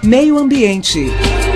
Meio Ambiente.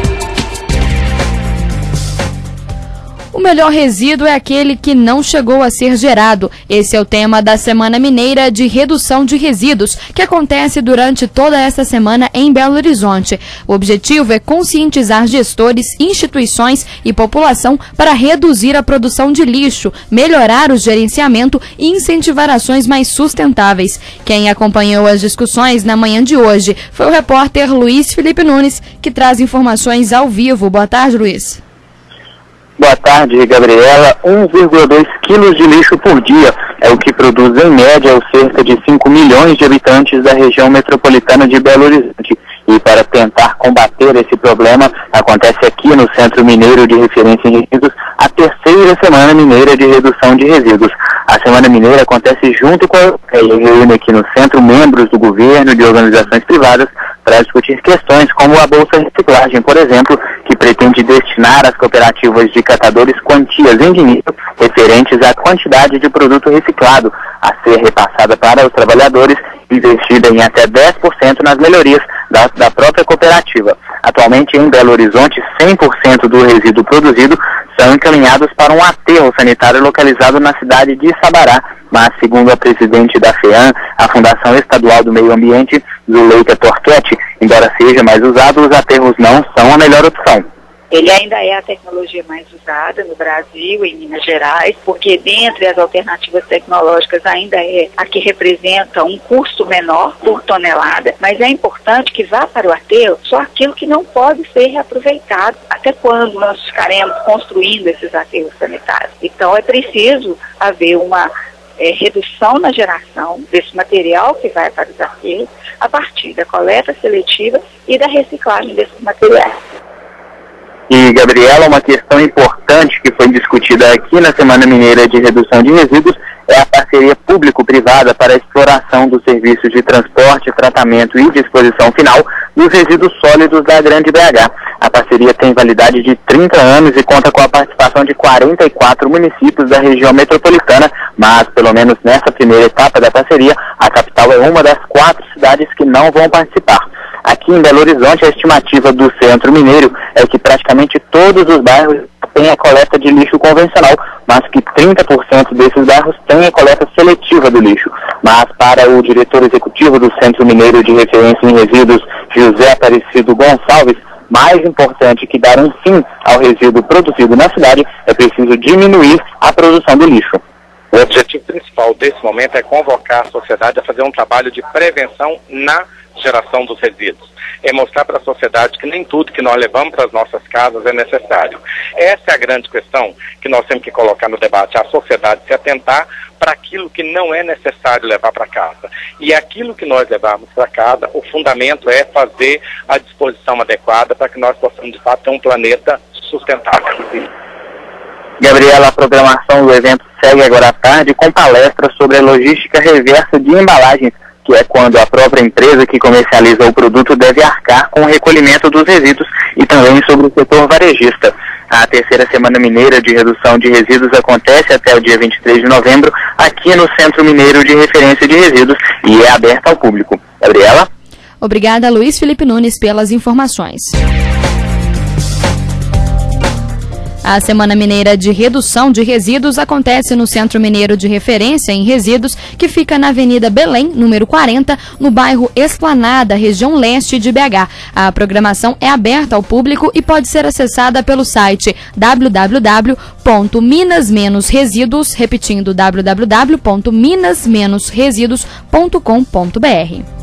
O melhor resíduo é aquele que não chegou a ser gerado. Esse é o tema da Semana Mineira de Redução de Resíduos, que acontece durante toda esta semana em Belo Horizonte. O objetivo é conscientizar gestores, instituições e população para reduzir a produção de lixo, melhorar o gerenciamento e incentivar ações mais sustentáveis. Quem acompanhou as discussões na manhã de hoje foi o repórter Luiz Felipe Nunes, que traz informações ao vivo. Boa tarde, Luiz. Boa tarde, Gabriela. 1,2 quilos de lixo por dia é o que produz, em média, os cerca de 5 milhões de habitantes da região metropolitana de Belo Horizonte. E para tentar combater esse problema, acontece aqui no Centro Mineiro de Referência em Resíduos a terceira Semana Mineira de Redução de Resíduos. A Semana Mineira acontece junto com a reúne aqui no centro membros do governo e de organizações privadas para discutir questões como a Bolsa Reciclagem, por exemplo, que pretende destinar às cooperativas de catadores quantias em dinheiro referentes à quantidade de produto reciclado a ser repassada para os trabalhadores, investida em até 10% nas melhorias da própria cooperativa. Atualmente, em Belo Horizonte, 100% do resíduo produzido são encaminhados para um aterro sanitário localizado na cidade de Sabará, mas, segundo a presidente da FEAM, a Fundação Estadual do Meio Ambiente, Zuleika Torquetti, embora seja mais usado, os aterros não são a melhor opção. Ele ainda é a tecnologia mais usada no Brasil, em Minas Gerais, porque dentre as alternativas tecnológicas ainda é a que representa um custo menor por tonelada, mas é importante que vá para o aterro só aquilo que não pode ser reaproveitado. Até quando nós ficaremos construindo esses aterros sanitários? Então é preciso haver uma redução na geração desse material que vai para os aterros a partir da coleta seletiva e da reciclagem desses materiais. E, Gabriela, uma questão importante que foi discutida aqui na Semana Mineira de Redução de Resíduos é a parceria público-privada para a exploração dos serviços de transporte, tratamento e disposição final dos resíduos sólidos da Grande BH. A parceria tem validade de 30 anos e conta com a participação de 44 municípios da região metropolitana, mas, pelo menos nessa primeira etapa da parceria, a capital é uma das 4 cidades que não vão participar. Aqui em Belo Horizonte, a estimativa do Centro Mineiro é que praticamente todos os bairros têm a coleta de lixo convencional, mas que 30% desses bairros têm a coleta seletiva do lixo. Mas, para o diretor executivo do Centro Mineiro de Referência em Resíduos, José Aparecido Gonçalves, mais importante que dar um fim ao resíduo produzido na cidade, é preciso diminuir a produção do lixo. O objetivo principal desse momento é convocar a sociedade a fazer um trabalho de prevenção na geração dos resíduos. É mostrar para a sociedade que nem tudo que nós levamos para as nossas casas é necessário. Essa é a grande questão que nós temos que colocar no debate, a sociedade se atentar para aquilo que não é necessário levar para casa. E aquilo que nós levarmos para casa, o fundamento é fazer a disposição adequada para que nós possamos, de fato, ter um planeta sustentável. Gabriela, a programação do evento segue agora à tarde com palestras sobre a logística reversa de embalagens, que é quando a própria empresa que comercializa o produto deve arcar com o recolhimento dos resíduos, e também sobre o setor varejista. A terceira Semana Mineira de Redução de Resíduos acontece até o dia 23 de novembro, aqui no Centro Mineiro de Referência de Resíduos, e é aberta ao público. Gabriela? Obrigada, Luiz Felipe Nunes, pelas informações. A Semana Mineira de Redução de Resíduos acontece no Centro Mineiro de Referência em Resíduos, que fica na Avenida Belém, número 40, no bairro Esplanada, região leste de BH. A programação é aberta ao público e pode ser acessada pelo site www.minas-resíduos, repetindo www.minas-resíduos.com.br.